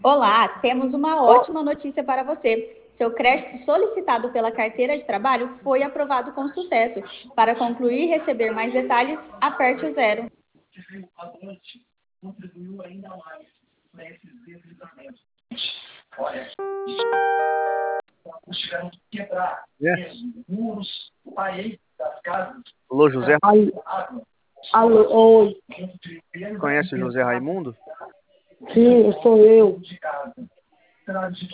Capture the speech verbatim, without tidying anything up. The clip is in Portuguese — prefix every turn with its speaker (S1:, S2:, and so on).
S1: Olá, temos uma ótima notícia para você. Seu crédito solicitado pela carteira de trabalho foi aprovado com sucesso. Para concluir e receber mais detalhes, aperte o zero.
S2: É. Alô, José.
S3: Alô, alô, oi.
S2: Conhece o José Raimundo?
S3: Sim, sou eu.